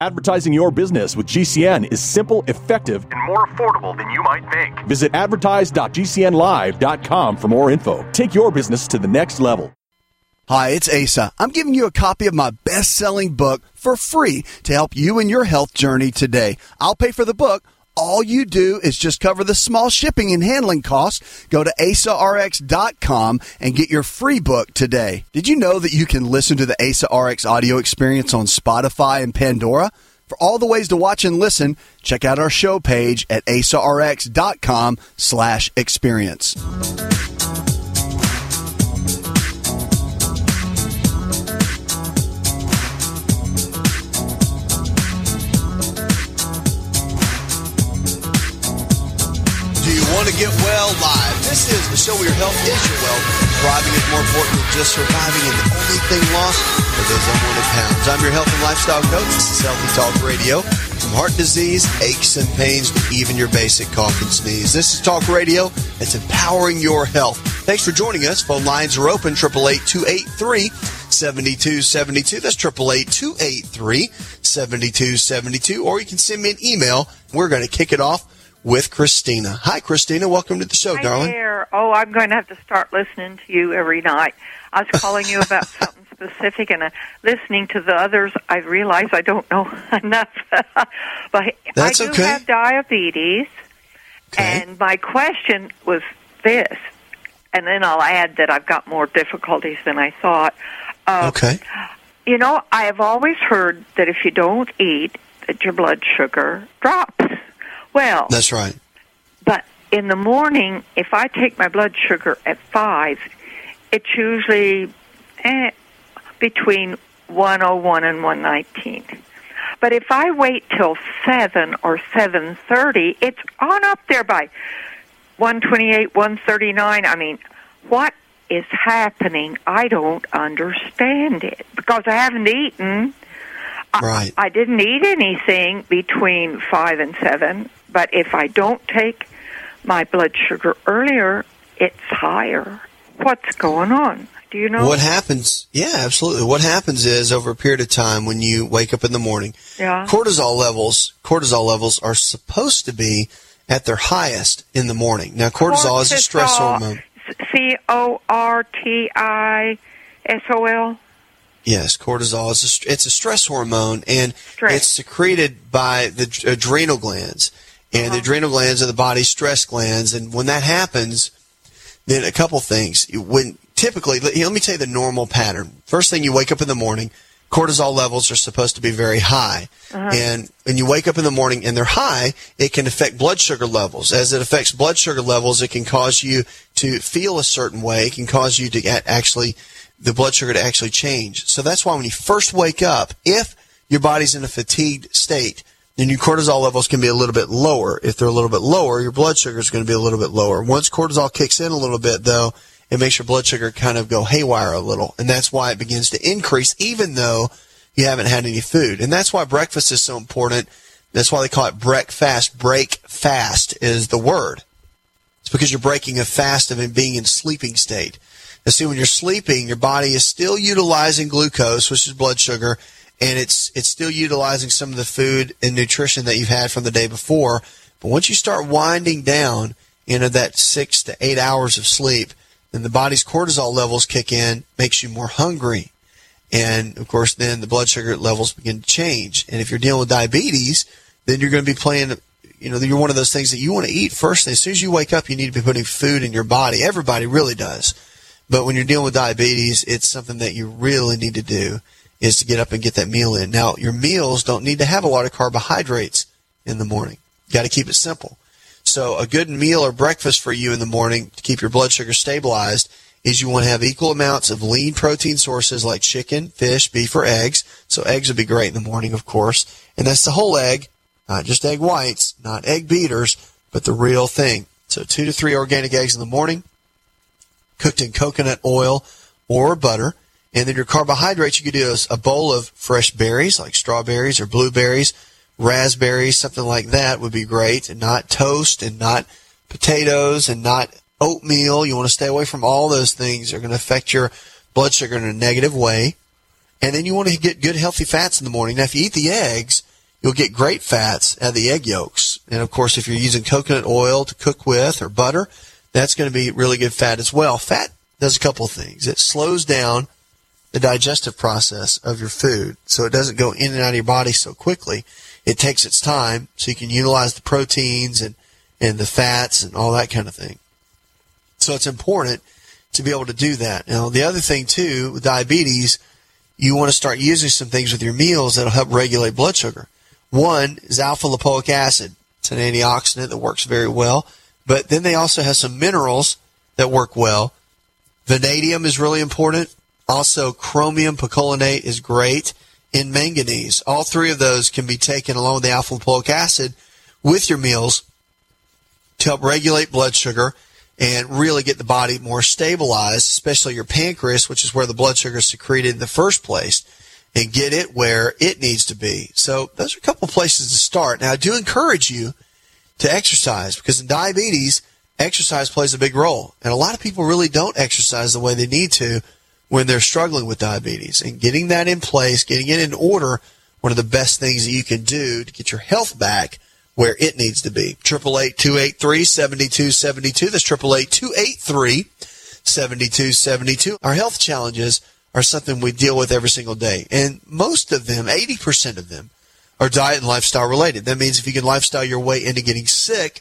Advertising your business with GCN is simple, effective, and more affordable than you might think. Visit advertise.gcnlive.com for more info. Take your business to the next level. Hi, it's Asa. I'm giving you a copy of my best-selling book for free to help you in your health journey today. I'll pay for the book. All you do is just cover the small shipping and handling costs. Go to AsaRx.com and get your free book today. Did you know that you can listen to the Asa RX audio experience on Spotify and Pandora? For all the ways to watch and listen, check out our show page at AsaRx.com/experience. Want to get well live. This is the show where your health is your wealth. Thriving is more important than just surviving, and the only thing lost are those unwanted pounds. I'm your health and lifestyle coach. This is Healthy Talk Radio. From heart disease, aches and pains, to even your basic cough and sneeze. This is Talk Radio. It's empowering your health. Thanks for joining us. Phone lines are open, 888-283-7272. That's 888-283-7272. Or you can send me an email. We're going to kick it off with Christina. Hi, Christina. Welcome to the show, darling. Hi there. Oh, I'm going to have to start listening to you every night. I was calling you about something specific, and listening to the others, I realize I don't know enough. But That's I do okay. have diabetes, and my question was this, and then I'll add that I've got more difficulties than I thought. Okay. You know, I have always heard that if you don't eat, that your blood sugar drops. Well, that's right. But in the morning, if I take my blood sugar at 5, it's usually between 101 and 119. But if I wait till 7 or 7:30, it's on up there by 128, 139. I mean, what is happening? I don't understand it because I haven't eaten. Right. I didn't eat anything between 5 and 7. But if I don't take my blood sugar earlier, it's higher. What's going on? Do you know? What happens? Yeah, absolutely. What happens is over a period of time when you wake up in the morning, cortisol levels are supposed to be at their highest in the morning. Now, cortisol is a stress hormone. Cortisol. Yes, cortisol is it's a stress hormone, and it's secreted by the adrenal glands. And the adrenal glands are the body's stress glands. And when that happens, then a couple things. When typically, let me tell you the normal pattern. First thing, you wake up in the morning, cortisol levels are supposed to be very high. And when you wake up in the morning and they're high, it can affect blood sugar levels. As it affects blood sugar levels, it can cause you to feel a certain way. It can cause you to the blood sugar to actually change. So that's why when you first wake up, if your body's in a fatigued state, then your cortisol levels can be a little bit lower. If they're a little bit lower, your blood sugar is going to be a little bit lower. Once cortisol kicks in a little bit, though, it makes your blood sugar kind of go haywire a little. And that's why it begins to increase even though you haven't had any food. And that's why breakfast is so important. That's why they call it breakfast. Break fast is the word. It's because you're breaking a fast of being in sleeping state. Now, see, when you're sleeping, your body is still utilizing glucose, which is blood sugar, and it's still utilizing some of the food and nutrition that you've had from the day before. But once you start winding down into that 6 to 8 hours of sleep, then the body's cortisol levels kick in, makes you more hungry. And, of course, then the blood sugar levels begin to change. And if you're dealing with diabetes, then you're going to be playing, you're one of those things that you want to eat first. As soon as you wake up, you need to be putting food in your body. Everybody really does. But when you're dealing with diabetes, it's something that you really need to do is to get up and get that meal in. Now, your meals don't need to have a lot of carbohydrates in the morning. You got to keep it simple. So a good meal or breakfast for you in the morning to keep your blood sugar stabilized is you want to have equal amounts of lean protein sources like chicken, fish, beef, or eggs. So eggs would be great in the morning, of course. And that's the whole egg, not just egg whites, not egg beaters, but the real thing. So 2 to 3 organic eggs in the morning, cooked in coconut oil or butter. And then your carbohydrates, you could do a bowl of fresh berries like strawberries or blueberries, raspberries, something like that would be great. And not toast and not potatoes and not oatmeal. You want to stay away from all those things. They're going to affect your blood sugar in a negative way. And then you want to get good healthy fats in the morning. Now, if you eat the eggs, you'll get great fats out of the egg yolks. And, of course, if you're using coconut oil to cook with or butter, that's going to be really good fat as well. Fat does a couple of things. It slows down the digestive process of your food so it doesn't go in and out of your body so quickly. It takes its time so you can utilize the proteins and the fats and all that kind of thing. So it's important to be able to do that. Now, the other thing, too, with diabetes, you want to start using some things with your meals that will help regulate blood sugar. One is alpha-lipoic acid. It's an antioxidant that works very well. But then they also have some minerals that work well. Vanadium is really important. Also, chromium picolinate is great. And manganese. All three of those can be taken along with the alpha-lipoic acid with your meals to help regulate blood sugar and really get the body more stabilized, especially your pancreas, which is where the blood sugar is secreted in the first place, and get it where it needs to be. So those are a couple places to start. Now, I do encourage you to exercise because in diabetes, exercise plays a big role. And a lot of people really don't exercise the way they need to when they're struggling with diabetes. And getting that in place, getting it in order, one of the best things that you can do to get your health back where it needs to be. 888-283-7272. That's 888-283-7272. Our health challenges are something we deal with every single day. And most of them, 80% of them, are diet and lifestyle related. That means if you can lifestyle your way into getting sick,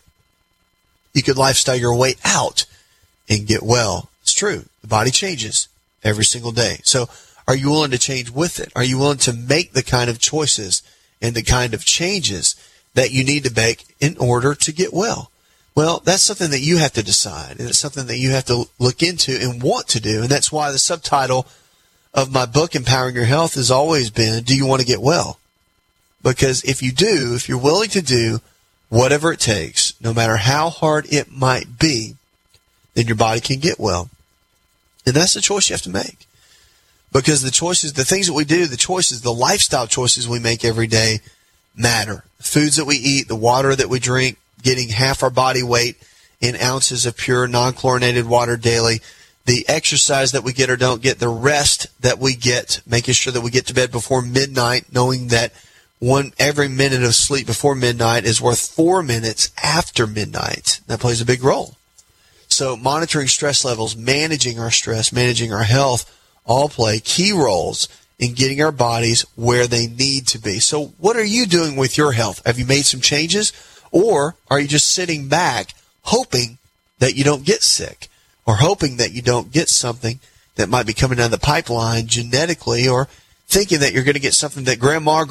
you could lifestyle your way out and get well. It's true. The body changes every single day. So are you willing to change with it? Are you willing to make the kind of choices and the kind of changes that you need to make in order to get well? Well, that's something that you have to decide, and it's something that you have to look into and want to do. And that's why the subtitle of my book, Empowering Your Health, has always been, do you want to get well? Because if you do, if you're willing to do whatever it takes, no matter how hard it might be, then your body can get well. And that's the choice you have to make. Because the choices, the things that we do, the choices, the lifestyle choices we make every day matter. The foods that we eat, the water that we drink, getting half our body weight in ounces of pure non-chlorinated water daily, the exercise that we get or don't get, the rest that we get, making sure that we get to bed before midnight, knowing that every minute of sleep before midnight is worth 4 minutes after midnight. That plays a big role. So monitoring stress levels, managing our stress, managing our health, all play key roles in getting our bodies where they need to be. So what are you doing with your health? Have you made some changes? Or are you just sitting back hoping that you don't get sick or hoping that you don't get something that might be coming down the pipeline genetically, or thinking that you're going to get something that grandpa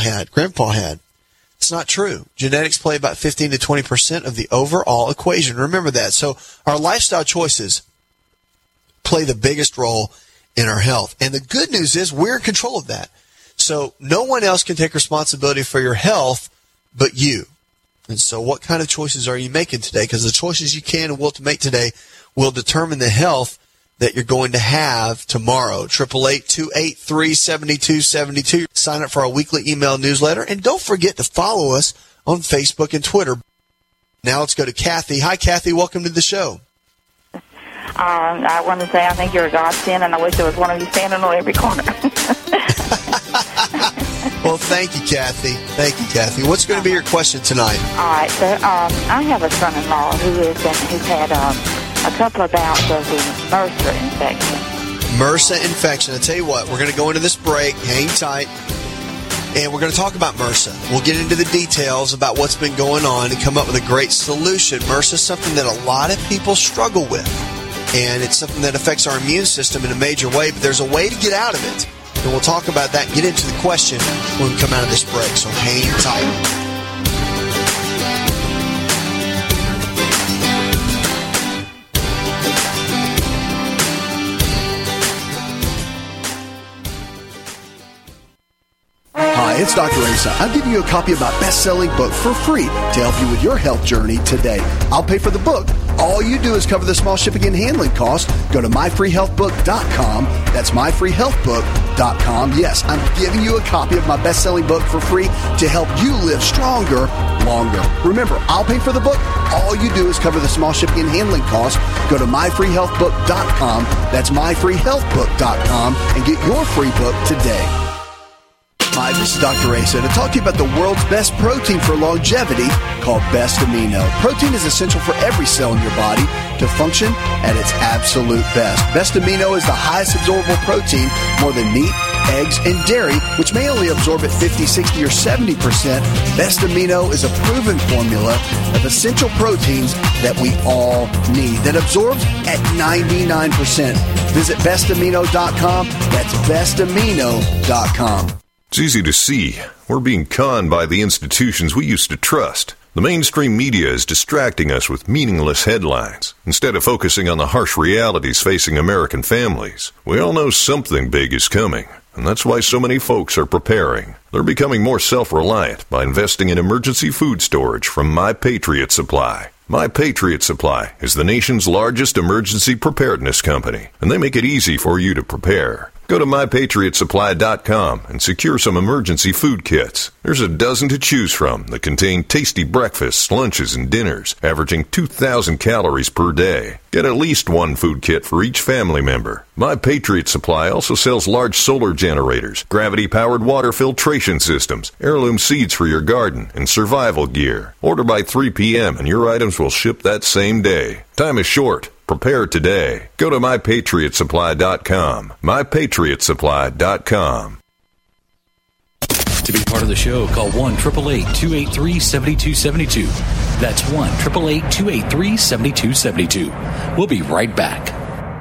had? It's not true. Genetics play about 15 to 20% of the overall equation. Remember that. So our lifestyle choices play the biggest role in our health. And the good news is we're in control of that. So no one else can take responsibility for your health but you. And so what kind of choices are you making today? Because the choices you can and will to make today will determine the health that you're going to have tomorrow. 888-283-7272. Sign up for our weekly email newsletter. And don't forget to follow us on Facebook and Twitter. Now let's go to Kathy. Hi, Kathy. Welcome to the show. I want to say I think you're a godsend, and I wish there was one of you standing on every corner. Well, thank you, Kathy. Thank you, Kathy. What's going to be your question tonight? All right. So I have a son-in-law who's had a couple of bouts of the MRSA infection. MRSA infection. I'll tell you what, we're going to go into this break. Hang tight. And we're going to talk about MRSA. We'll get into the details about what's been going on and come up with a great solution. MRSA is something that a lot of people struggle with. And it's something that affects our immune system in a major way. But there's a way to get out of it. And we'll talk about that and get into the question when we come out of this break. So hang tight. Hi, it's Dr. Asa. I'm giving you a copy of my best-selling book for free to help you with your health journey today. I'll pay for the book. All you do is cover the small shipping and handling cost. Go to myfreehealthbook.com. That's myfreehealthbook.com. Yes, I'm giving you a copy of my best-selling book for free to help you live stronger, longer. Remember, I'll pay for the book. All you do is cover the small shipping and handling cost. Go to myfreehealthbook.com. That's myfreehealthbook.com and get your free book today. Hi, this is Dr. Asa to talk to you about the world's best protein for longevity called Best Amino. Protein is essential for every cell in your body to function at its absolute best. Best Amino is the highest absorbable protein, more than meat, eggs, and dairy, which may only absorb at 50, 60, or 70%. Best Amino is a proven formula of essential proteins that we all need that absorbs at 99%. Visit bestamino.com. That's bestamino.com. It's easy to see. We're being conned by the institutions we used to trust. The mainstream media is distracting us with meaningless headlines instead of focusing on the harsh realities facing American families. We all know something big is coming, and that's why so many folks are preparing. They're becoming more self-reliant by investing in emergency food storage from My Patriot Supply. My Patriot Supply is the nation's largest emergency preparedness company, and they make it easy for you to prepare. Go to MyPatriotSupply.com and secure some emergency food kits. There's a dozen to choose from that contain tasty breakfasts, lunches, and dinners, averaging 2,000 calories per day. Get at least one food kit for each family member. My Patriot Supply also sells large solar generators, gravity-powered water filtration systems, heirloom seeds for your garden, and survival gear. Order by 3 p.m. and your items will ship that same day. Time is short. Prepare today. Go to MyPatriotSupply.com. MyPatriotSupply.com. To be part of the show, call 1-888-283-7272. That's 1-888-283-7272. We'll be right back.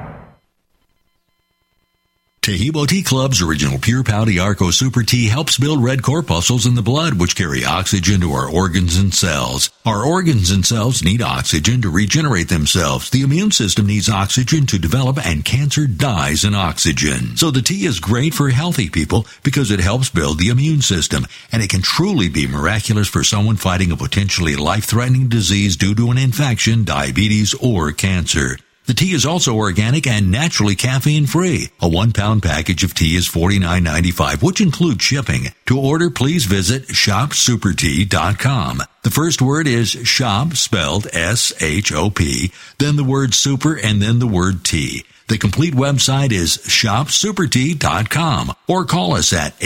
Taheebo Tea Club's original Pure Pau Arco Super Tea helps build red corpuscles in the blood, which carry oxygen to our organs and cells. Our organs and cells need oxygen to regenerate themselves. The immune system needs oxygen to develop, and cancer dies in oxygen. So the tea is great for healthy people because it helps build the immune system, and it can truly be miraculous for someone fighting a potentially life-threatening disease due to an infection, diabetes, or cancer. The tea is also organic and naturally caffeine-free. A 1-pound package of tea is $49.95, which includes shipping. To order, please visit shopsupertea.com. The first word is shop, spelled S-H-O-P, then the word super, and then the word tea. The complete website is shopsupertea.com, or call us at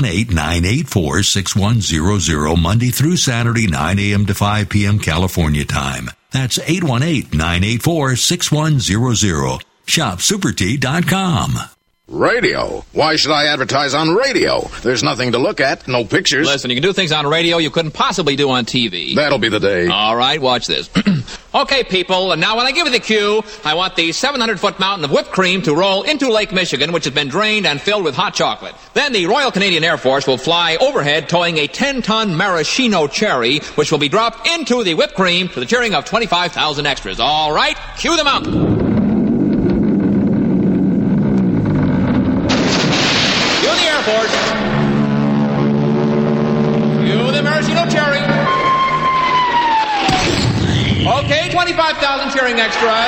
818-984-6100 Monday through Saturday, 9 a.m. to 5 p.m. California time. That's 818-984-6100. ShopSuperTea.com. Radio? Why should I advertise on radio? There's nothing to look at, no pictures. Listen, you can do things on radio you couldn't possibly do on TV. That'll be the day. All right, watch this. Okay, people, and now when I give you the cue, I want the 700-foot mountain of whipped cream to roll into Lake Michigan, which has been drained and filled with hot chocolate. Then the Royal Canadian Air Force will fly overhead towing a 10-ton maraschino cherry, which will be dropped into the whipped cream to the cheering of 25,000 extras. All right, cue the mountain. Force. Cue the maraschino cherry. Okay, 25,000 cheering extras.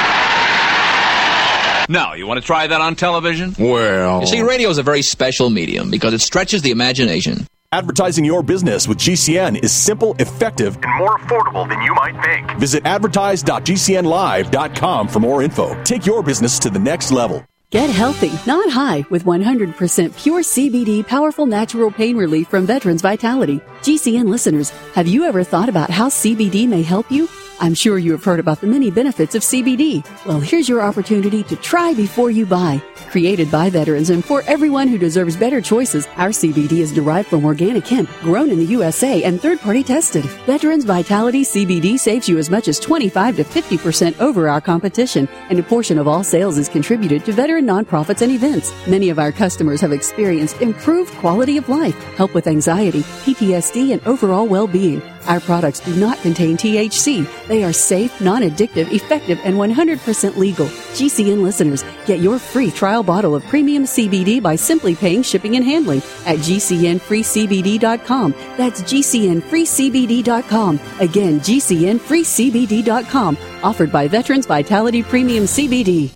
Now, you want to try that on television? Well... You see, radio is a very special medium because it stretches the imagination. Advertising your business with GCN is simple, effective, and more affordable than you might think. Visit advertise.gcnlive.com for more info. Take your business to the next level. Get healthy, not high, with 100% pure CBD powerful natural pain relief from Veterans Vitality. GCN listeners, have you ever thought about how CBD may help you? I'm sure you have heard about the many benefits of CBD. Well, here's your opportunity to try before you buy. Created by veterans and for everyone who deserves better choices, our CBD is derived from organic hemp, grown in the USA and third-party tested. Veterans Vitality CBD saves you as much as 25 to 50% over our competition, and a portion of all sales is contributed to veteran nonprofits and events. Many of our customers have experienced improved quality of life, help with anxiety, PTSD, and overall well-being. Our products do not contain THC. They are safe, non-addictive, effective, and 100% legal. GCN listeners, get your free trial bottle of premium CBD by simply paying shipping and handling at GCNFreeCBD.com. That's GCNFreeCBD.com. Again, GCNFreeCBD.com. Offered by Veterans Vitality Premium CBD.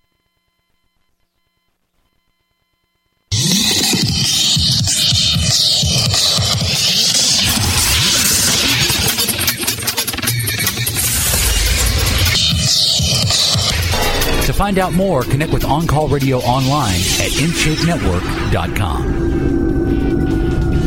To find out more, connect with On Call Radio online at InShapeNetwork.com.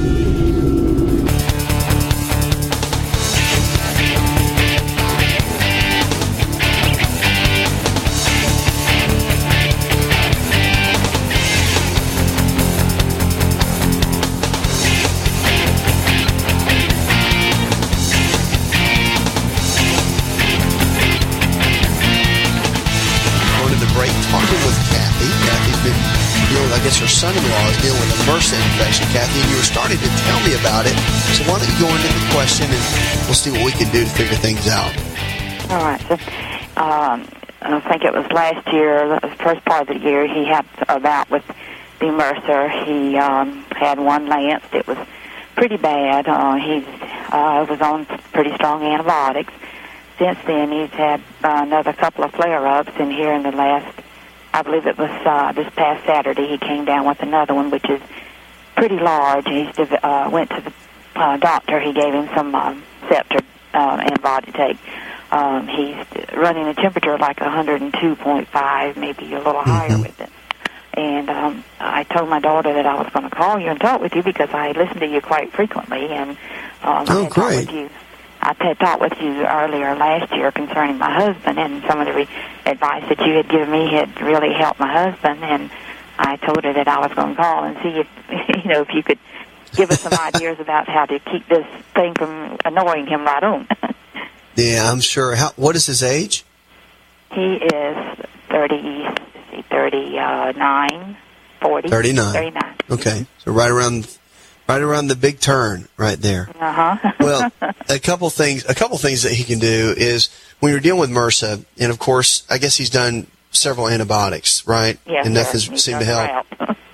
guess her son-in-law is dealing with a MRSA infection, Kathy, and you were starting to tell me about it. So why don't you go into the question, and we'll see what we can do to figure things out. All right. So, I think it was last year, the first part of the year, he had a bout with the MRSA. He had one lanced. It was pretty bad. He was on pretty strong antibiotics. Since then, he's had another couple of flare-ups, and here in the last, I believe it was this past Saturday, he came down with another one, which is pretty large. He went to the doctor. He gave him some Scepter antibiotic take. He's running a temperature like 102.5, maybe a little higher with it. And I told my daughter that I was going to call you and talk with you because I listen to you quite frequently, and I had talked with you. I had talked with you earlier last year concerning my husband, and some of the advice that you had given me had really helped my husband. And I told her that I was going to call and see if if you could give us some ideas about how to keep this thing from annoying him right on. Yeah, I'm sure. What is his age? He is 39, 40. 39. Okay, so right around the big turn right there. Uh-huh. Well, a couple things that he can do is when you're dealing with MRSA, and of course, I guess he's done several antibiotics, right? Yes, and nothing's seemed to help.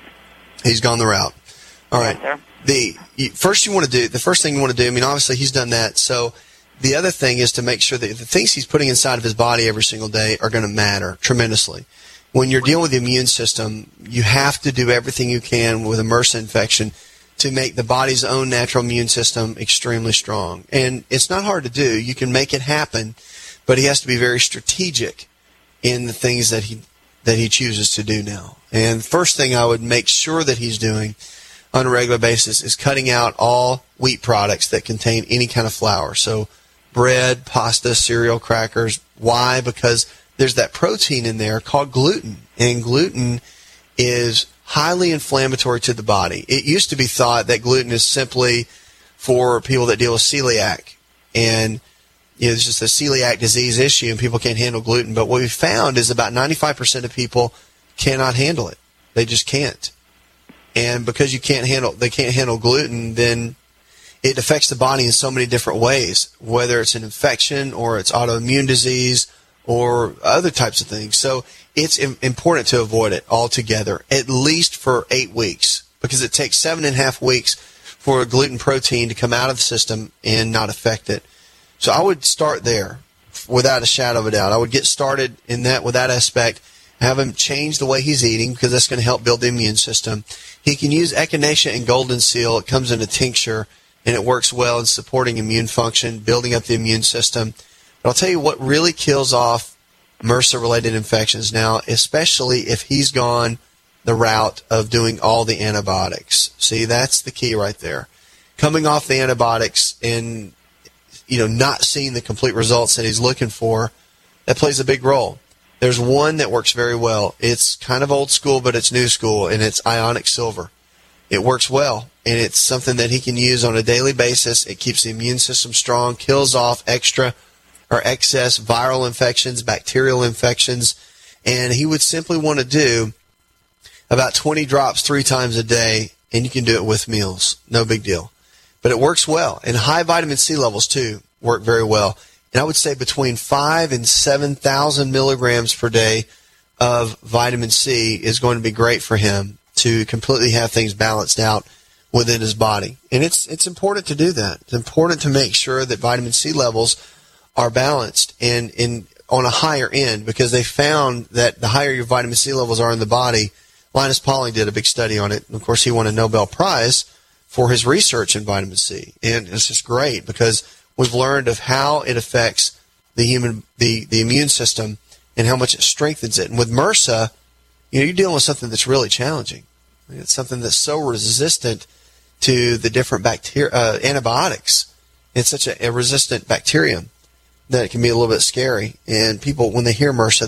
He's gone the route. All right. Yes, sir. The first thing you want to do, I mean, obviously he's done that. So the other thing is to make sure that the things he's putting inside of his body every single day are going to matter tremendously. When you're dealing with the immune system, you have to do everything you can with a MRSA infection to make the body's own natural immune system extremely strong. And it's not hard to do. You can make it happen, but he has to be very strategic in the things that he chooses to do now. And the first thing I would make sure that he's doing on a regular basis is cutting out all wheat products that contain any kind of flour. So bread, pasta, cereal, crackers. Why? Because there's that protein in there called gluten, and gluten is highly inflammatory to the body. It used to be thought that gluten is simply for people that deal with celiac, and it's just a celiac disease issue and people can't handle gluten. But what we found is about 95% of people cannot handle it. They just can't. And because they can't handle gluten, then it affects the body in so many different ways, whether it's an infection or it's autoimmune disease or other types of things. So it's important to avoid it altogether, at least for 8 weeks, because it takes 7.5 weeks for a gluten protein to come out of the system and not affect it. So I would start there without a shadow of a doubt. I would get started in that with that aspect, have him change the way he's eating because that's going to help build the immune system. He can use Echinacea and Golden Seal. It comes in a tincture, and it works well in supporting immune function, building up the immune system. But I'll tell you what really kills off MRSA-related infections now, especially if he's gone the route of doing all the antibiotics. See, that's the key right there. Coming off the antibiotics and not seeing the complete results that he's looking for, that plays a big role. There's one that works very well. It's kind of old school, but it's new school, and it's ionic silver. It works well, and it's something that he can use on a daily basis. It keeps the immune system strong, kills off extra or excess viral infections, bacterial infections, and he would simply want to do about 20 drops 3 times a day, and you can do it with meals. No big deal. But it works well, and high vitamin C levels, too, work very well. And I would say between 5,000 and 7,000 milligrams per day of vitamin C is going to be great for him to completely have things balanced out within his body. And it's important to do that. It's important to make sure that vitamin C levels are balanced and on a higher end, because they found that the higher your vitamin C levels are in the body, Linus Pauling did a big study on it. And of course, he won a Nobel Prize for his research in vitamin C. And it's just great because we've learned of how it affects the immune system and how much it strengthens it. And with MRSA, you're dealing with something that's really challenging. It's something that's so resistant to the different antibiotics. It's such a resistant bacterium that it can be a little bit scary. And people, when they hear MRSA,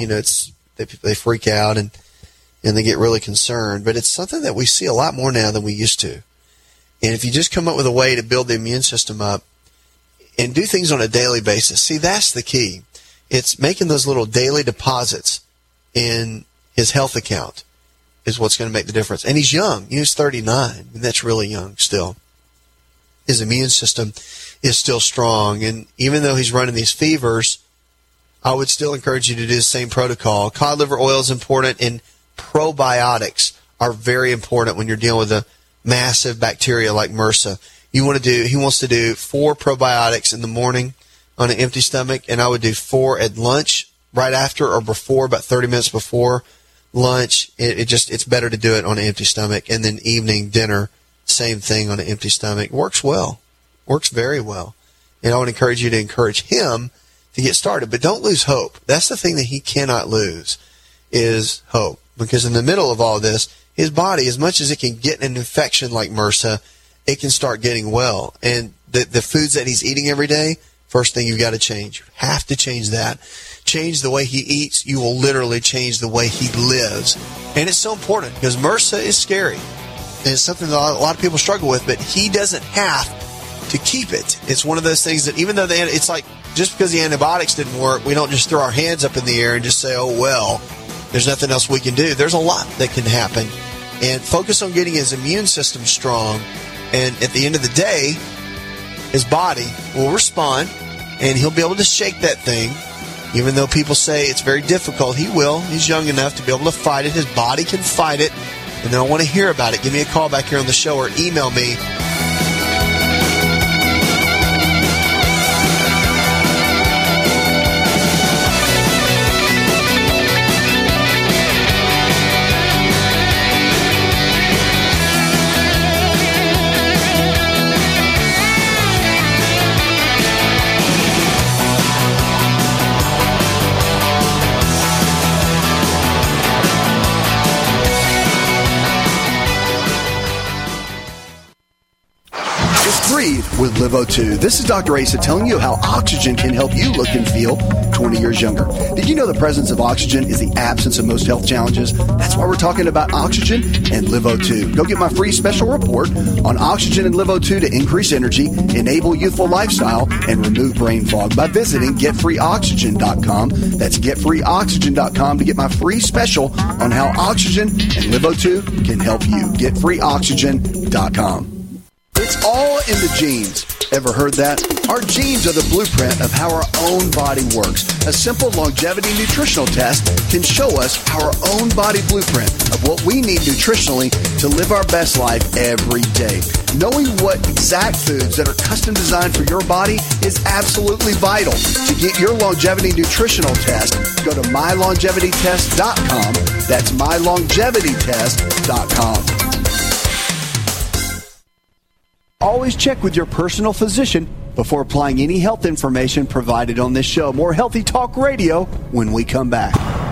they freak out and they get really concerned. But it's something that we see a lot more now than we used to. And if you just come up with a way to build the immune system up and do things on a daily basis, see, that's the key. It's making those little daily deposits in his health account. is what's going to make the difference. And he's young. He's 39, and that's really young still. His immune system is still strong, and even though he's running these fevers, I would still encourage you to do the same protocol. Cod liver oil is important, and probiotics are very important when you're dealing with a massive bacteria like MRSA. He wants to do 4 probiotics in the morning on an empty stomach, and I would do 4 at lunch, right after or before, about 30 minutes before lunch. It's better to do it on an empty stomach, and then evening dinner, same thing on an empty stomach. Works well, works very well, and I would encourage you to encourage him to get started, but don't lose hope. That's the thing that he cannot lose, is hope, because in the middle of all this, his body, as much as it can get an infection like MRSA, it can start getting well. And the foods that he's eating every day, first thing you've got to change. You have to change that. Change the way he eats. You will literally change the way he lives. And it's so important because MRSA is scary. And it's something that a lot of people struggle with, but he doesn't have to keep it. It's one of those things that even though it's like just because the antibiotics didn't work, we don't just throw our hands up in the air and just say, oh, well, there's nothing else we can do. There's a lot that can happen. And focus on getting his immune system strong. And at the end of the day, his body will respond, and he'll be able to shake that thing. Even though people say it's very difficult, he will. He's young enough to be able to fight it. His body can fight it. And then I want to hear about it. Give me a call back here on the show or email me. With LiveO2. This is Dr. Asa telling you how oxygen can help you look and feel 20 years younger. Did you know the presence of oxygen is the absence of most health challenges? That's why we're talking about oxygen and LiveO2. Go get my free special report on oxygen and LiveO2 to increase energy, enable youthful lifestyle, and remove brain fog by visiting getfreeoxygen.com. That's getfreeoxygen.com to get my free special on how oxygen and LiveO2 can help you. Getfreeoxygen.com. It's all in the genes. Ever heard that? Our genes are the blueprint of how our own body works. A simple longevity nutritional test can show us our own body blueprint of what we need nutritionally to live our best life every day. Knowing what exact foods that are custom designed for your body is absolutely vital. To get your longevity nutritional test, go to mylongevitytest.com. That's mylongevitytest.com. Always check with your personal physician before applying any health information provided on this show. More Healthy Talk Radio when we come back.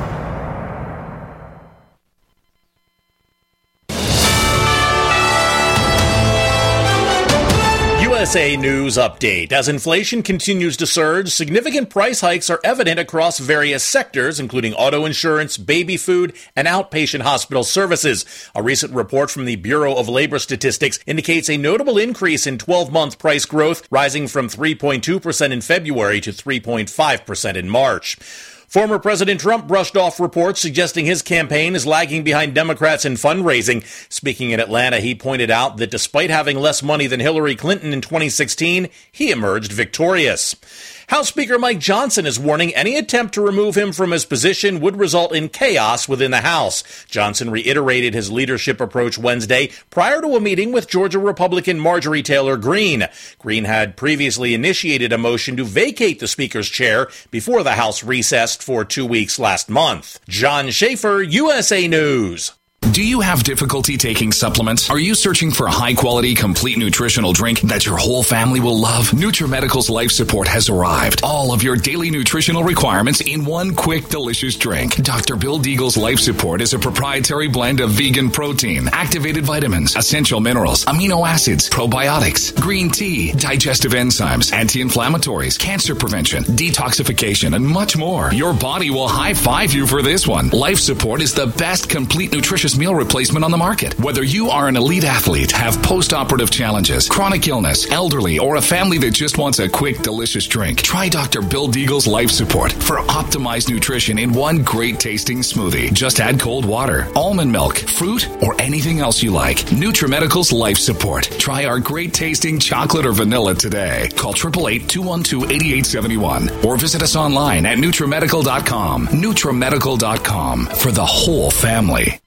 USA News Update. As inflation continues to surge, significant price hikes are evident across various sectors, including auto insurance, baby food, and outpatient hospital services. A recent report from the Bureau of Labor Statistics indicates a notable increase in 12-month price growth, rising from 3.2% in February to 3.5% in March. Former President Trump brushed off reports suggesting his campaign is lagging behind Democrats in fundraising. Speaking in Atlanta, he pointed out that despite having less money than Hillary Clinton in 2016, he emerged victorious. House Speaker Mike Johnson is warning any attempt to remove him from his position would result in chaos within the House. Johnson reiterated his leadership approach Wednesday prior to a meeting with Georgia Republican Marjorie Taylor Greene. Greene had previously initiated a motion to vacate the Speaker's chair before the House recessed for 2 weeks last month. John Schaefer, USA News. Do you have difficulty taking supplements? Are you searching for a high-quality, complete nutritional drink that your whole family will love? NutriMedical's Life Support has arrived. All of your daily nutritional requirements in one quick, delicious drink. Dr. Bill Deagle's Life Support is a proprietary blend of vegan protein, activated vitamins, essential minerals, amino acids, probiotics, green tea, digestive enzymes, anti-inflammatories, cancer prevention, detoxification, and much more. Your body will high-five you for this one. Life Support is the best complete nutritious meal meal replacement on the market. Whether you are an elite athlete, have post-operative challenges, chronic illness, elderly, or a family that just wants a quick, delicious drink, try Dr. Bill Deagle's Life Support for optimized nutrition in one great tasting smoothie. Just add cold water, almond milk, fruit, or anything else you like. NutriMedical's Life Support. Try our great tasting chocolate or vanilla today. Call 888-212-8871 or visit us online at NutriMedical.com. NutriMedical.com for the whole family.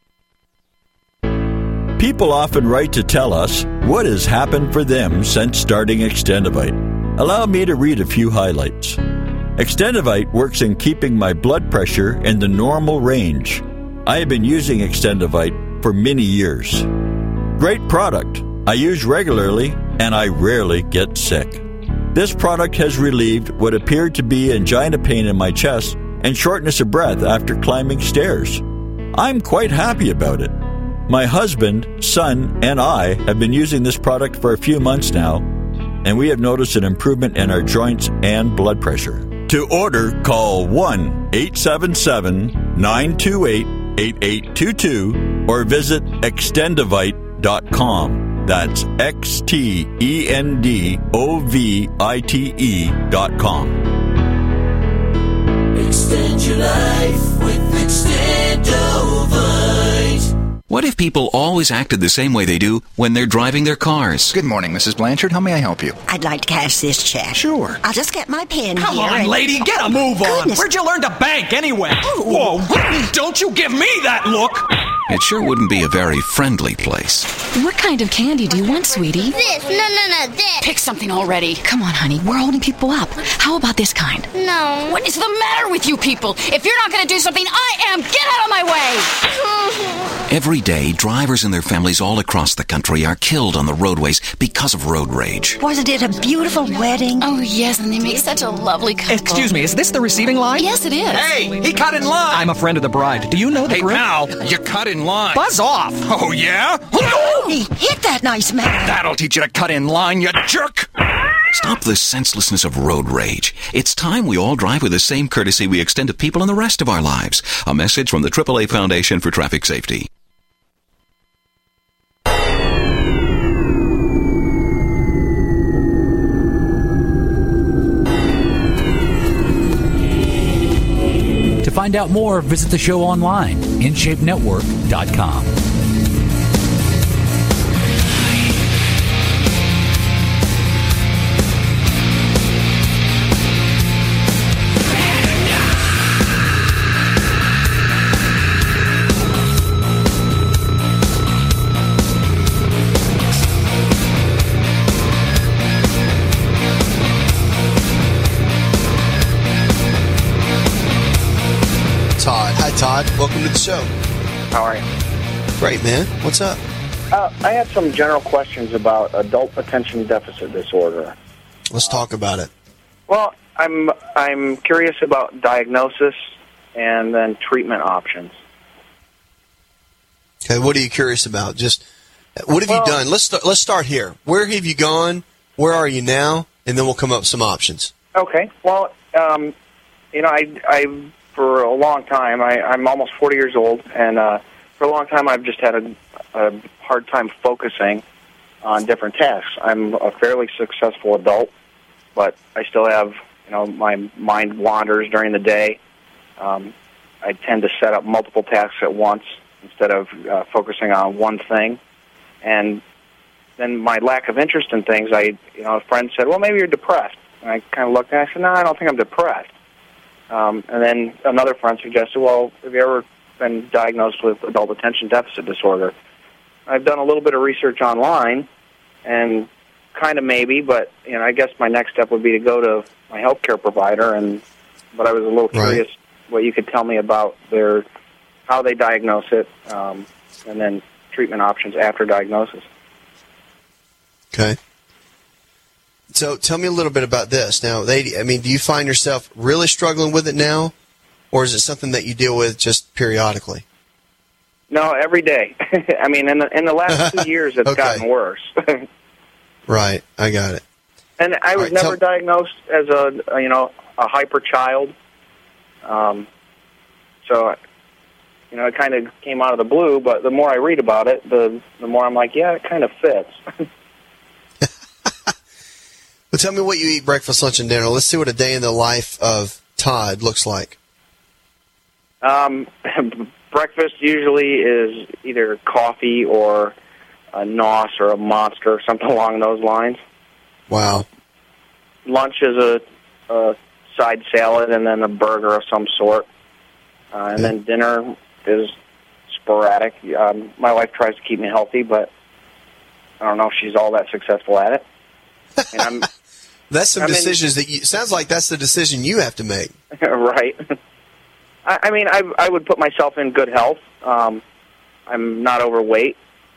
People often write to tell us what has happened for them since starting Extendivite. Allow me to read a few highlights. Extendivite works in keeping my blood pressure in the normal range. I have been using Extendivite for many years. Great product. I use regularly and I rarely get sick. This product has relieved what appeared to be angina pain in my chest and shortness of breath after climbing stairs. I'm quite happy about it. My husband, son, and I have been using this product for a few months now, and we have noticed an improvement in our joints and blood pressure. To order, call 1-877-928-8822 or visit Extendivite.com. That's XTENDOVITE.com. Extend your life with Extendovite. What if people always acted the same way they do when they're driving their cars? Good morning, Mrs. Blanchard. How may I help you? I'd like to cash this check. Sure. I'll just get my pen Come here. on, lady, get a move on. Goodness. Where'd you learn to bank anyway? Whoa, don't you give me that look. It sure wouldn't be a very friendly place. What kind of candy do you want, sweetie? This. No, this. Pick something already. Come on, honey. We're holding people up. How about this kind? No. What is the matter with you people? If you're not going to do something, I am. Get out of my way. Every day, drivers and their families all across the country are killed on the roadways because of road rage. Wasn't it a beautiful wedding? Oh, yes, and they make such a lovely couple. Excuse me, is this the receiving line? Yes, it is. Hey, he cut in line. I'm a friend of the bride. Do you know the Hey, grip? pal, you cut in line. Buzz off. Oh, yeah? He hit that nice man. That'll teach you to cut in line, you jerk. Stop the senselessness of road rage. It's time we all drive with the same courtesy we extend to people in the rest of our lives. A message from the AAA Foundation for Traffic Safety. To find out more, visit the show online, InShapeNetwork.com. Todd, welcome to the show. How are you? Great, man. What's up? I had some general questions about adult attention deficit disorder. Let's talk about it. Well, I'm curious about diagnosis and then treatment options. Okay, what are you curious about? Just what have you done? Let's start here. Where have you gone? Where are you now? And then we'll come up with some options. Okay. Well, I for a long time, I'm almost 40 years old, and for a long time I've just had a hard time focusing on different tasks. I'm a fairly successful adult, but I still have, my mind wanders during the day. I tend to set up multiple tasks at once instead of focusing on one thing. And then my lack of interest in things, a friend said, well, maybe you're depressed. And I kind of looked and I said, no, I don't think I'm depressed. And then another friend suggested, well, have you ever been diagnosed with adult attention deficit disorder? I've done a little bit of research online, and kind of maybe, but I guess my next step would be to go to my healthcare provider. But I was a little curious what you could tell me about how they diagnose it, and then treatment options after diagnosis. Okay. So tell me a little bit about this. Now, do you find yourself really struggling with it now, or is it something that you deal with just periodically? No, every day. In the last 2 years, it's gotten worse. Right, I got it. And I was never diagnosed as a hyper child. So it kind of came out of the blue, but the more I read about it, the more I'm like, yeah, it kind of fits. Well, tell me what you eat breakfast, lunch, and dinner. Let's see what a day in the life of Todd looks like. Breakfast usually is either coffee or a NOS or a Monster or something along those lines. Wow. Lunch is a side salad and then a burger of some sort. And then dinner is sporadic. My wife tries to keep me healthy, but I don't know if she's all that successful at it. And that's some decisions that sounds like that's the decision you have to make. Right. I mean, I would put myself in good health. I'm not overweight.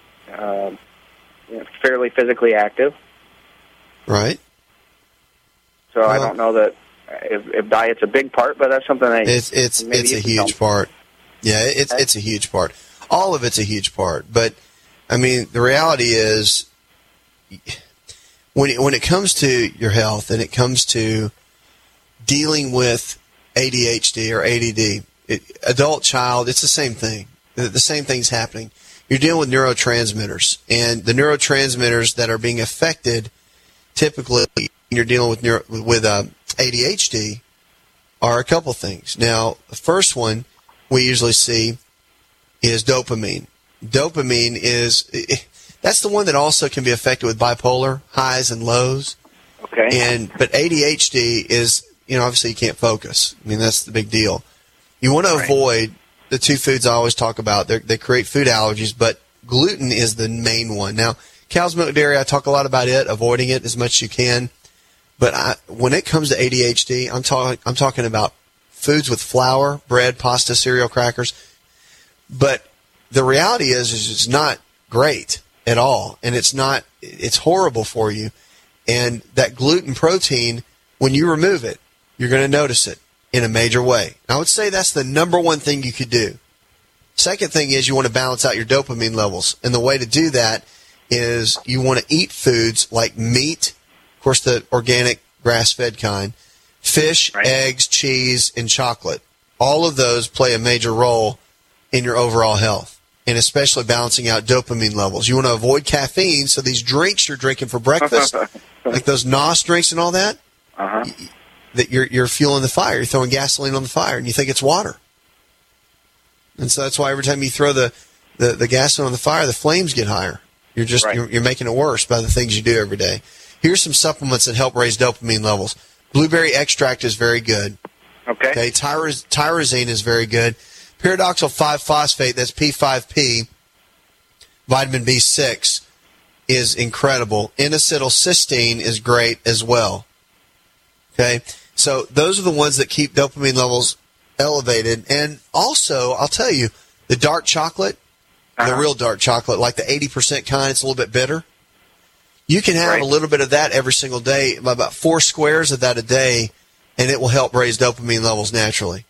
Fairly physically active. Right. So I don't know that if diet's a big part, but that's something that it's a huge part. Yeah, it's a huge part. All of it's a huge part. But I mean, the reality is, when it comes to your health and it comes to dealing with ADHD or ADD, adult, child, it's the same thing. The same thing's happening. You're dealing with neurotransmitters, and the neurotransmitters that are being affected, typically, when you're dealing with ADHD, are a couple things. Now, the first one we usually see is dopamine. Dopamine that's the one that also can be affected with bipolar highs and lows. Okay. But ADHD is, obviously you can't focus. I mean, that's the big deal. You want to avoid the two foods I always talk about. They create food allergies, but gluten is the main one. Now, cow's milk dairy, I talk a lot about it, avoiding it as much as you can. But when it comes to ADHD, I'm talking about foods with flour, bread, pasta, cereal, crackers. But the reality is it's not great at all, and it's horrible for you. And that gluten protein, when you remove it, you're going to notice it in a major way. I would say that's the number one thing you could do. Second thing is you want to balance out your dopamine levels. And the way to do that is you want to eat foods like meat, of course the organic grass-fed kind, fish, eggs, cheese, and chocolate. All of those play a major role in your overall health, and especially balancing out dopamine levels. You want to avoid caffeine, so these drinks you're drinking for breakfast, like those NOS drinks and all that, that you're fueling the fire. You're throwing gasoline on the fire, and you think it's water. And so that's why every time you throw the gasoline on the fire, the flames get higher. You're just you're making it worse by the things you do every day. Here's some supplements that help raise dopamine levels. Blueberry extract is very good. Okay. Tyrosine is very good. Pyridoxal 5-phosphate, that's P5P, vitamin B6, is incredible. N-acetylcysteine is great as well. Okay? So those are the ones that keep dopamine levels elevated. And also, I'll tell you, the dark chocolate, the real dark chocolate, like the 80% kind, it's a little bit bitter. You can have a little bit of that every single day, about 4 squares of that a day, and it will help raise dopamine levels naturally.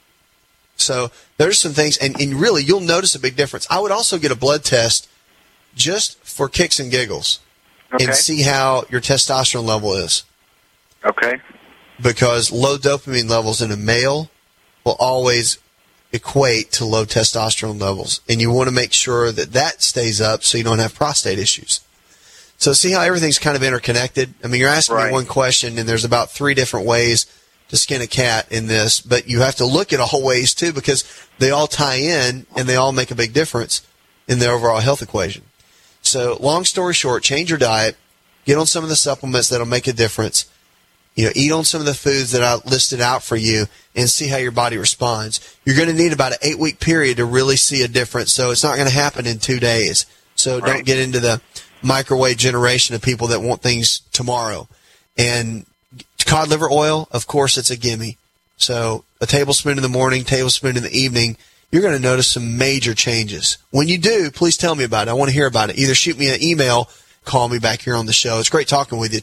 So there's some things, and really you'll notice a big difference. I would also get a blood test just for kicks and giggles and see how your testosterone level is. Okay. Because low dopamine levels in a male will always equate to low testosterone levels, and you want to make sure that stays up so you don't have prostate issues. So see how everything's kind of interconnected? I mean, you're asking me one question, and there's about 3 different ways to skin a cat in this, but you have to look at all ways, too, because they all tie in, and they all make a big difference in the overall health equation. So long story short, change your diet, get on some of the supplements that'll make a difference, eat on some of the foods that I listed out for you, and see how your body responds. You're going to need about an 8-week period to really see a difference, so it's not going to happen in 2 days. So don't get into the microwave generation of people that want things tomorrow. And cod liver oil, of course, it's a gimme. So a tablespoon in the morning, tablespoon in the evening, you're going to notice some major changes. When you do, please tell me about it. I want to hear about it. Either shoot me an email, call me back here on the show. It's great talking with you.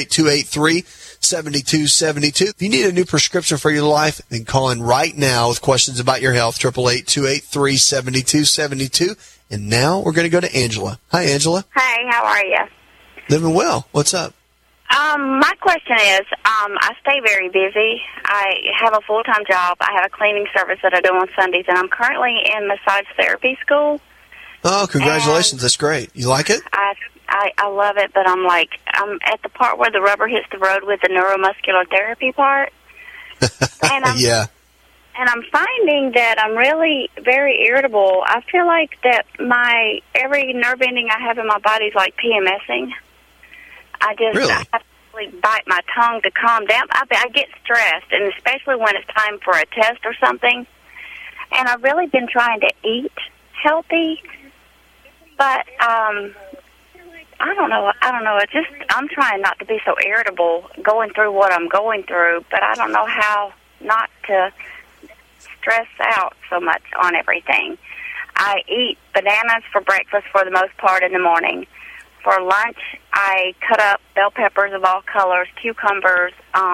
888-283-7272. If you need a new prescription for your life, then call in right now with questions about your health. 888-283-7272. And now we're going to go to Angela. Hi, Angela. Hi, how are you? Living well. What's up? My question is, I stay very busy. I have a full-time job. I have a cleaning service that I do on Sundays, and I'm currently in massage therapy school. Oh, congratulations. That's great. You like it? I love it, but I'm at the part where the rubber hits the road with the neuromuscular therapy part. And And I'm finding that I'm really very irritable. I feel like that every nerve ending I have in my body is like PMSing. I have to really bite my tongue to calm down. I get stressed, and especially when it's time for a test or something. And I've really been trying to eat healthy, but I don't know. I'm trying not to be so irritable going through what I'm going through, but I don't know how not to stress out so much on everything. I eat bananas for breakfast for the most part in the morning. For lunch, I cut up bell peppers of all colors, cucumbers,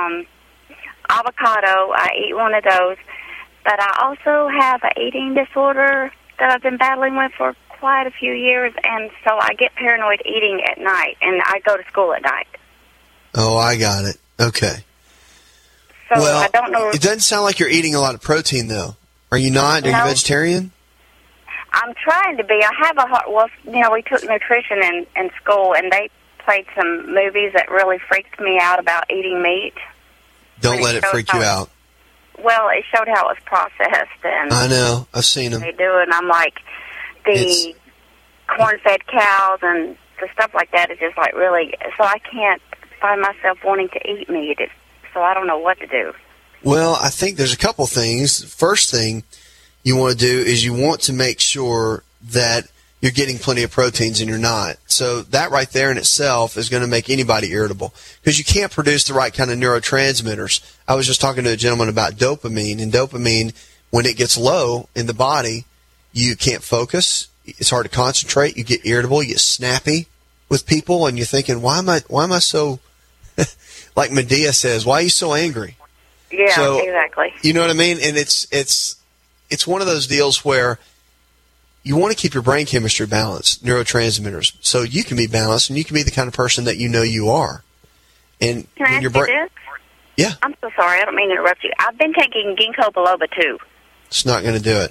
avocado. I eat one of those. But I also have an eating disorder that I've been battling with for quite a few years, and so I get paranoid eating at night, and I go to school at night. Oh, I got it. Okay. So well, I don't know. It doesn't sound like you're eating a lot of protein, though. Are you not? Are you vegetarian? I'm trying to be. I have we took nutrition in school, and they played some movies that really freaked me out about eating meat. Don't let it freak you out. Well, it showed how it was processed, and I know. I've seen them. They do, and I'm like, the corn-fed cows and the stuff like that is just like really. So I can't find myself wanting to eat meat. So I don't know what to do. Well, I think there's a couple things. First thing you want to do is you want to make sure that you're getting plenty of proteins and you're not. So that right there in itself is going to make anybody irritable because you can't produce the right kind of neurotransmitters. I was just talking to a gentleman about dopamine, and dopamine, when it gets low in the body, you can't focus. It's hard to concentrate. You get irritable. You get snappy with people, and you're thinking, why am I so, like Medea says, why are you so angry? Yeah, exactly. You know what I mean? And it's one of those deals where you want to keep your brain chemistry balanced, neurotransmitters, so you can be balanced and you can be the kind of person that you know you are. And can I ask you this? Yeah. I'm so sorry. I don't mean to interrupt you. I've been taking ginkgo biloba too. It's not going to do it.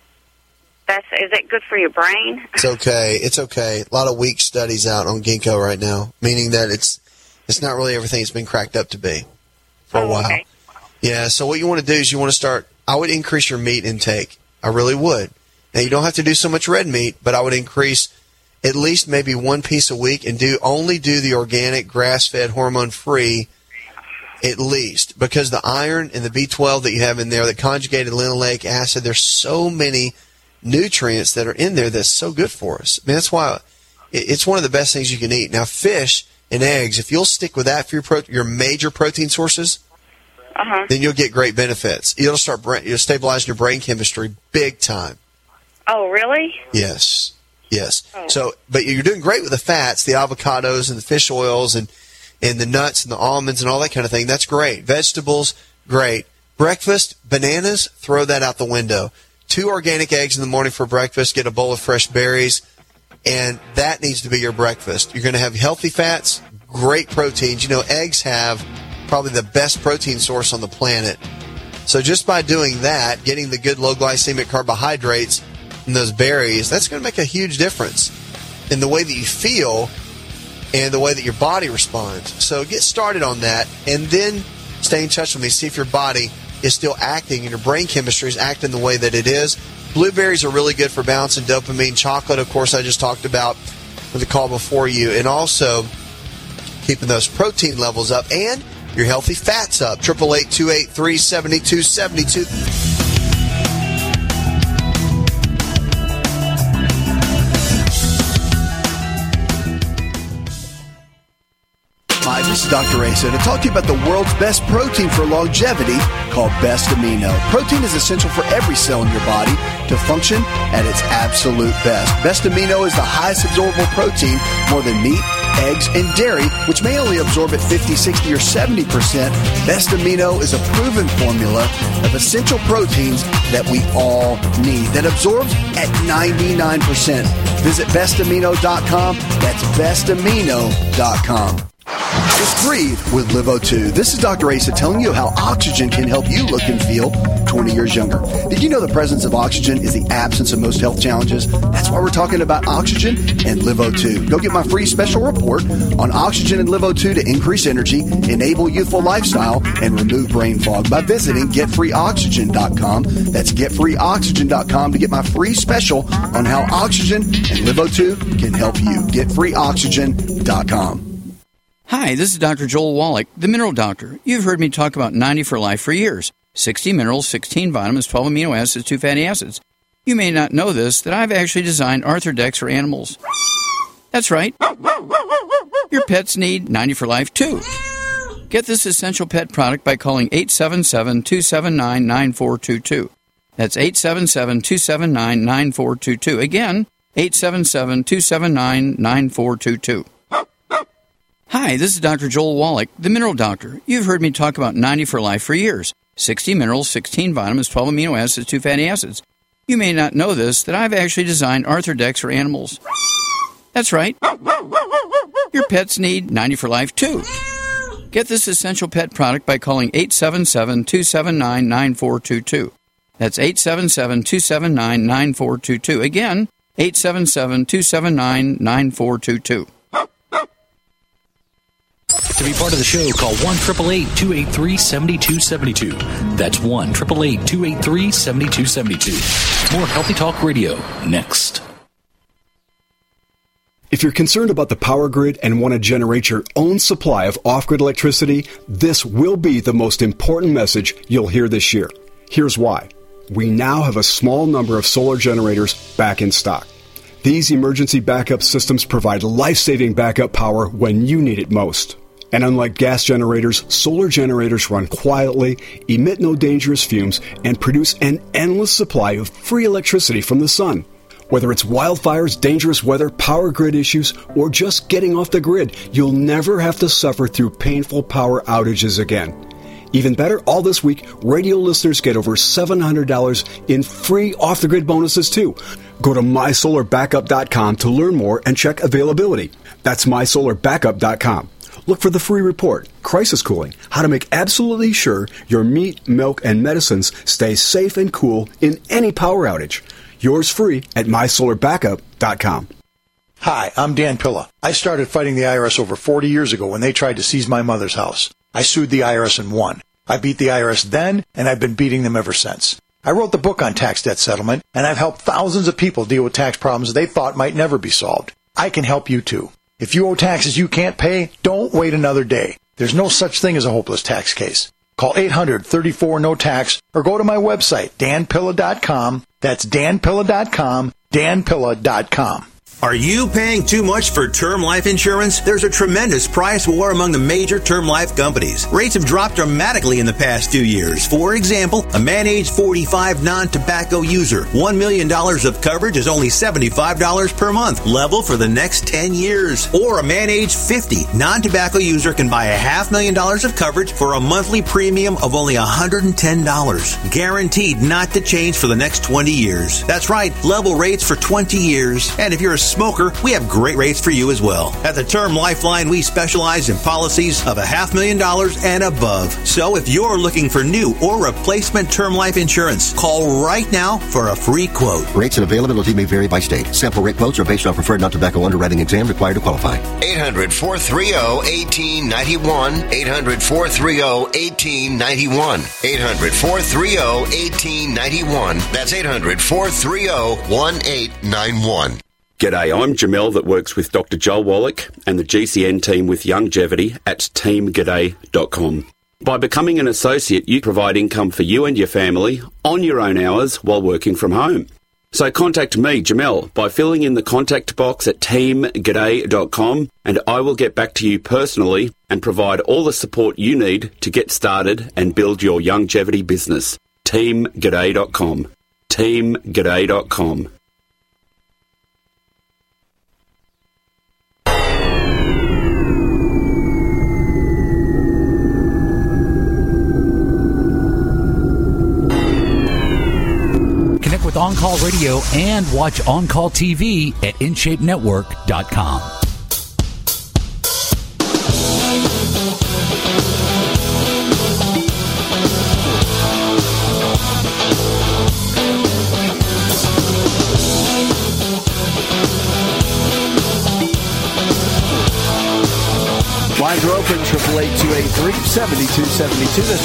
Is it good for your brain? It's okay. It's okay. A lot of weak studies out on ginkgo right now, meaning that it's not really everything it's been cracked up to be for a while. Okay. Yeah, so what you want to do is you want to start, I would increase your meat intake. I really would. Now, you don't have to do so much red meat, but I would increase at least maybe one piece a week and only do the organic, grass-fed, hormone-free at least, because the iron and the B12 that you have in there, the conjugated linoleic acid, there's so many nutrients that are in there that's so good for us. I mean, that's why it's one of the best things you can eat. Now, fish and eggs, if you'll stick with that for your major protein sources, then you'll get great benefits. You'll stabilize your brain chemistry big time. Oh, really? Yes. Oh. So, but you're doing great with the fats, the avocados and the fish oils and the nuts and the almonds and all that kind of thing. That's great. Vegetables, great. Breakfast, bananas, throw that out the window. 2 organic eggs in the morning for breakfast. Get a bowl of fresh berries, and that needs to be your breakfast. You're going to have healthy fats, great proteins. You know, eggs have probably the best protein source on the planet. So just by doing that, getting the good low glycemic carbohydrates in those berries, that's going to make a huge difference in the way that you feel and the way that your body responds. So get started on that, and then stay in touch with me. See if your body is still acting and your brain chemistry is acting the way that it is. Blueberries are really good for balancing dopamine. Chocolate, of course, I just talked about with the call before you, and also keeping those protein levels up and your healthy fats up. 888-283-7272. Hi, this is Dr. Asa to talk to you about the world's best protein for longevity called Best Amino. Protein is essential for every cell in your body to function at its absolute best. Best Amino is the highest absorbable protein, more than meat, eggs, and dairy, which may only absorb at 50, 60, or 70%. Best Amino is a proven formula of essential proteins that we all need that absorbs at 99%. Visit bestamino.com. That's bestamino.com. Just breathe with LiveO2. This is Dr. Asa telling you how oxygen can help you look and feel 20 years younger. Did you know the presence of oxygen is the absence of most health challenges? That's why we're talking about oxygen and LiveO2. Go get my free special report on oxygen and LiveO2 to increase energy, enable youthful lifestyle, and remove brain fog by visiting getfreeoxygen.com. That's getfreeoxygen.com to get my free special on how oxygen and LiveO2 can help you. Getfreeoxygen.com. Hi, this is Dr. Joel Wallach, the Mineral Doctor. You've heard me talk about 90 for Life for years. 60 minerals, 16 vitamins, 12 amino acids, 2 fatty acids. You may not know this, that I've actually designed Arthrodex for animals. That's right. Your pets need 90 for Life, too. Get this essential pet product by calling 877-279-9422. That's 877-279-9422. Again, 877-279-9422. Hi, this is Dr. Joel Wallach, the Mineral Doctor. You've heard me talk about 90 for Life for years. 60 minerals, 16 vitamins, 12 amino acids, 2 fatty acids. You may not know this, that I've actually designed Arthrodex for animals. That's right. Your pets need 90 for Life, too. Get this essential pet product by calling 877-279-9422. That's 877-279-9422. Again, 877-279-9422. To be part of the show, call 1-888-283-7272. That's 1-888-283-7272. More Healthy Talk Radio next. If you're concerned about the power grid and want to generate your own supply of off-grid electricity, this will be the most important message you'll hear this year. Here's why. We now have a small number of solar generators back in stock. These emergency backup systems provide life-saving backup power when you need it most. And unlike gas generators, solar generators run quietly, emit no dangerous fumes, and produce an endless supply of free electricity from the sun. Whether it's wildfires, dangerous weather, power grid issues, or just getting off the grid, you'll never have to suffer through painful power outages again. Even better, all this week, radio listeners get over $700 in free off-the-grid bonuses, too. Go to mysolarbackup.com to learn more and check availability. That's mysolarbackup.com. Look for the free report, Crisis Cooling, how to make absolutely sure your meat, milk, and medicines stay safe and cool in any power outage. Yours free at mysolarbackup.com. Hi, I'm Dan Pilla. I started fighting the IRS over 40 years ago when they tried to seize my mother's house. I sued the IRS and won. I beat the IRS then, and I've been beating them ever since. I wrote the book on tax debt settlement, and I've helped thousands of people deal with tax problems they thought might never be solved. I can help you too. If you owe taxes you can't pay, don't wait another day. There's no such thing as a hopeless tax case. Call 800-34-NO-TAX or go to my website, danpilla.com. That's danpilla.com, danpilla.com. Are you paying too much for term life insurance? There's a tremendous price war among the major term life companies. Rates have dropped dramatically in the past 2 years. For example, a man age 45 non-tobacco user, $1 million of coverage is only $75 per month, level for the next 10 years. Or a man age 50 non-tobacco user can buy $500,000 of coverage for a monthly premium of only $110. Guaranteed not to change for the next 20 years. That's right, level rates for 20 years. And if you're a smoker, we have great rates for you as well. At the Term Lifeline, we specialize in policies of $500,000 and above. So if you're looking for new or replacement term life insurance, call right now for a free quote. Rates and availability may vary by state. Sample rate quotes are based on preferred non-tobacco underwriting exam required to qualify. 800-430-1891. 800-430-1891. 800-430-1891. That's 800-430-1891. G'day, I'm Jamel that works with Dr. Joel Wallach and the GCN team with Youngevity at teamg'day.com. By becoming an associate, you provide income for you and your family on your own hours while working from home. So contact me, Jamel, by filling in the contact box at teamg'day.com and I will get back to you personally and provide all the support you need to get started and build your Youngevity business. teamg'day.com. teamg'day.com. Connect with On Call Radio and watch On Call TV at InShapeNetwork.com. 888-283-7272. That's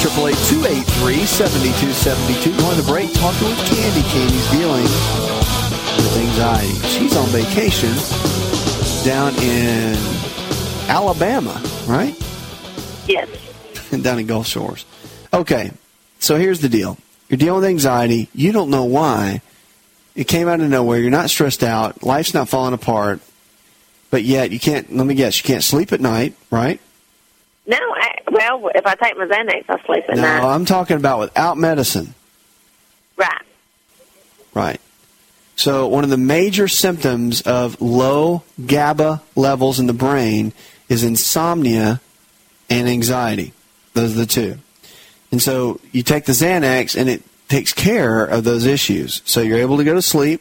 888-283-7272. Going to the break, talking with Candy. Candy's dealing with anxiety. She's on vacation down in Alabama, right? Yes. Down in Gulf Shores. Okay, so here's the deal. You're dealing with anxiety. You don't know why. It came out of nowhere. You're not stressed out. Life's not falling apart. But yet, you can't, let me guess, you can't sleep at night, right? No, well, if I take my Xanax, I'll sleep at night. No, I'm talking about without medicine. Right. Right. So one of the major symptoms of low GABA levels in the brain is insomnia and anxiety. Those are the two. And so you take the Xanax, and it takes care of those issues. So you're able to go to sleep,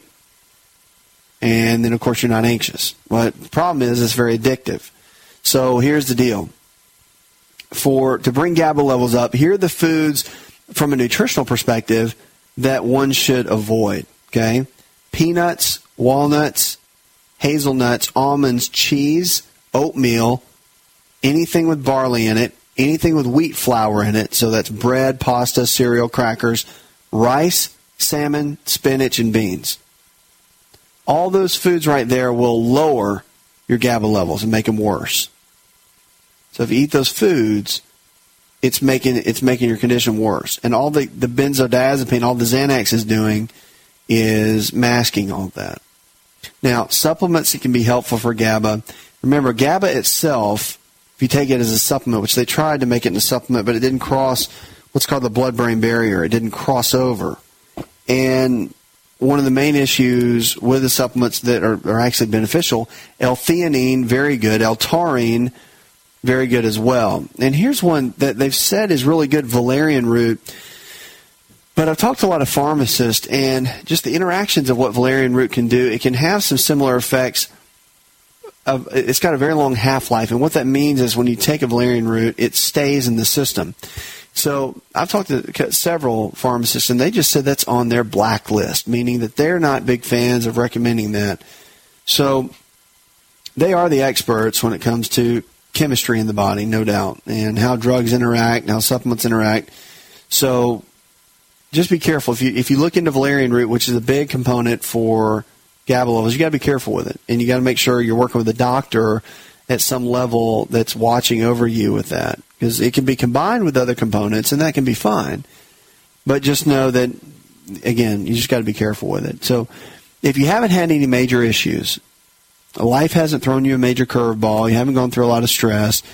and then, of course, you're not anxious. But the problem is it's very addictive. So here's the deal. To bring GABA levels up, here are the foods from a nutritional perspective that one should avoid. Okay? Peanuts, walnuts, hazelnuts, almonds, cheese, oatmeal, anything with barley in it, anything with wheat flour in it, so that's bread, pasta, cereal, crackers, rice, salmon, spinach, and beans. All those foods right there will lower your GABA levels and make them worse. So if you eat those foods, it's making your condition worse. And all the benzodiazepine, all the Xanax is doing is masking all of that. Now, supplements that can be helpful for GABA. Remember, GABA itself, if you take it as a supplement, which they tried to make it in a supplement, but it didn't cross what's called the blood-brain barrier. It didn't cross over. And one of the main issues with the supplements that are actually beneficial, L-theanine, very good. L-taurine, very good as well. And here's one that they've said is really good, valerian root. But I've talked to a lot of pharmacists, and just the interactions of what valerian root can do, it can have some similar effects. It's got a very long half-life, and what that means is when you take a valerian root, it stays in the system. So I've talked to several pharmacists, and they just said that's on their blacklist, meaning that they're not big fans of recommending that. So they are the experts when it comes to chemistry in the body, no doubt, and how drugs interact, and how supplements interact. So just be careful. If you look into valerian root, which is a big component for GABA levels, you got to be careful with it, and you got to make sure you're working with a doctor at some level that's watching over you with that, because it can be combined with other components, and that can be fine. But just know that, again, you just got to be careful with it. So if you haven't had any major issues, life hasn't thrown you a major curveball, you haven't gone through a lot of stress,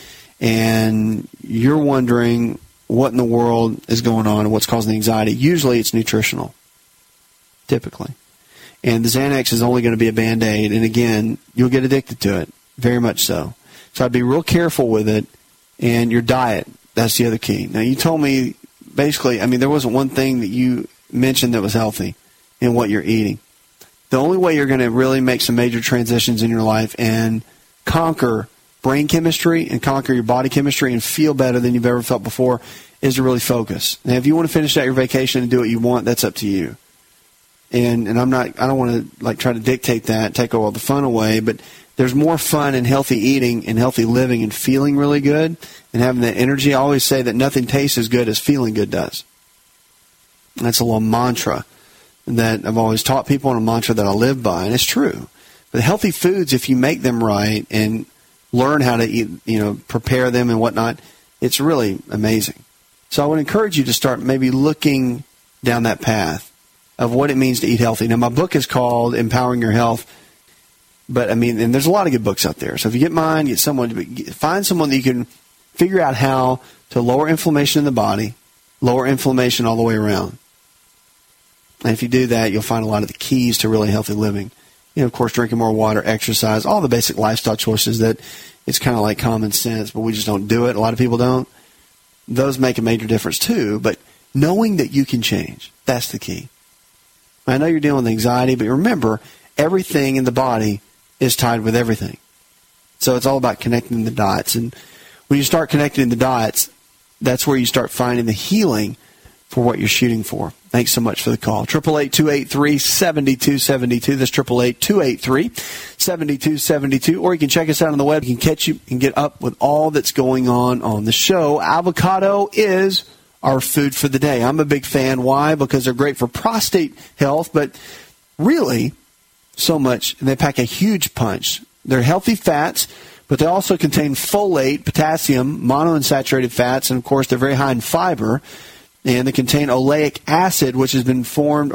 and you're wondering what in the world is going on and what's causing the anxiety, usually it's nutritional, typically. And the Xanax is only going to be a Band-Aid, and again, you'll get addicted to it, very much so. So I'd be real careful with it, and your diet, that's the other key. Now, you told me, basically, there wasn't one thing that you mentioned that was healthy in what you're eating. The only way you're going to really make some major transitions in your life and conquer brain chemistry and conquer your body chemistry and feel better than you've ever felt before is to really focus. Now, if you want to finish out your vacation and do what you want, that's up to you. And I don't want to try to dictate that, take all the fun away, but there's more fun in healthy eating and healthy living and feeling really good and having that energy. I always say that nothing tastes as good as feeling good does. That's a little mantra that I've always taught people, and a mantra that I live by, and it's true. But healthy foods, if you make them right and learn how to eat, prepare them and whatnot, it's really amazing. So I would encourage you to start maybe looking down that path of what it means to eat healthy. Now, my book is called Empowering Your Health, but and there's a lot of good books out there. So if you get mine, find someone that you can figure out how to lower inflammation in the body, lower inflammation all the way around. And if you do that, you'll find a lot of the keys to really healthy living. Of course, drinking more water, exercise, all the basic lifestyle choices that it's kind of like common sense, but we just don't do it. A lot of people don't. Those make a major difference too, but knowing that you can change, that's the key. I know you're dealing with anxiety, but remember, everything in the body is tied with everything. So it's all about connecting the dots. And when you start connecting the dots, that's where you start finding the healing for what you're shooting for. Thanks so much for the call. 888-283-7272. That's 888-283-7272. Or you can check us out on the web. You can catch you and get up with all that's going on the show. Avocado is our food for the day. I'm a big fan. Why? Because they're great for prostate health, but really so much. They pack a huge punch. They're healthy fats, but they also contain folate, potassium, monounsaturated fats, and, of course, they're very high in fiber. And they contain oleic acid, which has been found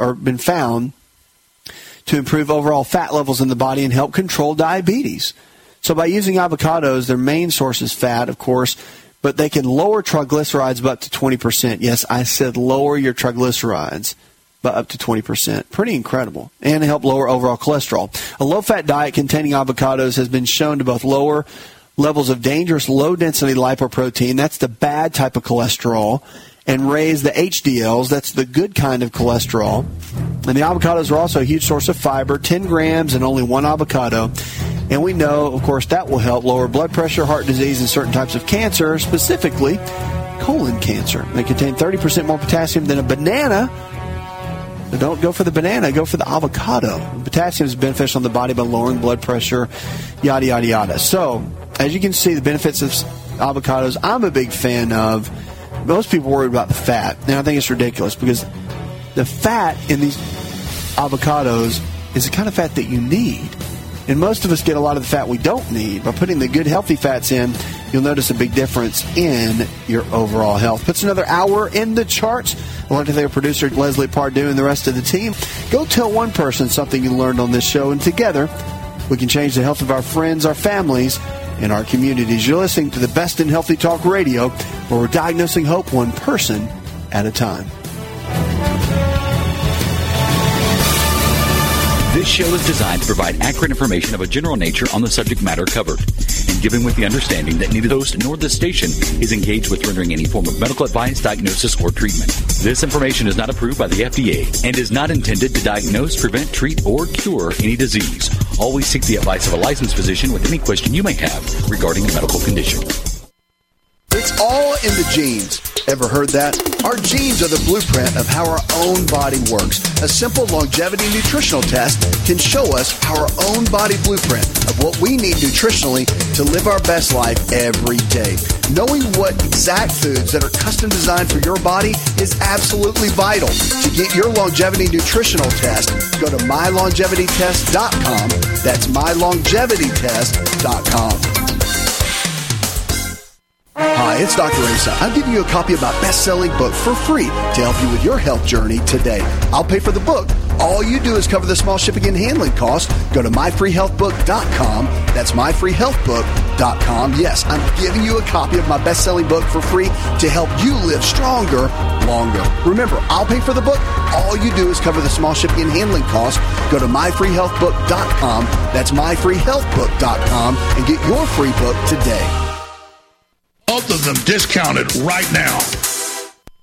to improve overall fat levels in the body and help control diabetes. So by using avocados, their main source is fat, of course, but they can lower triglycerides by up to 20%. Yes, I said lower your triglycerides by up to 20%. Pretty incredible. And help lower overall cholesterol. A low-fat diet containing avocados has been shown to both lower levels of dangerous low-density lipoprotein, that's the bad type of cholesterol, and raise the HDLs, that's the good kind of cholesterol. And the avocados are also a huge source of fiber, 10 grams and only one avocado. And we know, of course, that will help lower blood pressure, heart disease, and certain types of cancer, specifically colon cancer. They contain 30% more potassium than a banana. But don't go for the banana, go for the avocado. Potassium is beneficial in the body by lowering blood pressure, yada, yada, yada. So, as you can see, the benefits of avocados, I'm a big fan of. Most people worry about the fat, and I think it's ridiculous because the fat in these avocados is the kind of fat that you need. And most of us get a lot of the fat we don't need. By putting the good, healthy fats in, you'll notice a big difference in your overall health. Puts another hour in the charts. I'd like to thank our producer, Leslie Pardue, and the rest of the team. Go tell one person something you learned on this show, and together we can change the health of our friends, our families, in our communities. You're listening to the best in healthy talk radio, where we're diagnosing hope one person at a time. This show is designed to provide accurate information of a general nature on the subject matter covered, and given with the understanding that neither the host nor the station is engaged with rendering any form of medical advice, diagnosis, or treatment. This information is not approved by the FDA and is not intended to diagnose, prevent, treat, or cure any disease. Always seek the advice of a licensed physician with any question you may have regarding a medical condition. It's all in the genes. Ever heard that? Our genes are the blueprint of how our own body works. A simple longevity nutritional test can show us our own body blueprint of what we need nutritionally to live our best life every day. Knowing what exact foods that are custom designed for your body is absolutely vital. To get your longevity nutritional test, go to mylongevitytest.com. That's mylongevitytest.com. Hi, it's Dr. Asa. I'm giving you a copy of my best-selling book for free to help you with your health journey today. I'll pay for the book. All you do is cover the small shipping and handling costs. Go to myfreehealthbook.com. That's myfreehealthbook.com. Yes, I'm giving you a copy of my best-selling book for free to help you live stronger, longer. Remember, I'll pay for the book. All you do is cover the small shipping and handling costs. Go to myfreehealthbook.com. That's myfreehealthbook.com and get your free book today. Both of them discounted right now.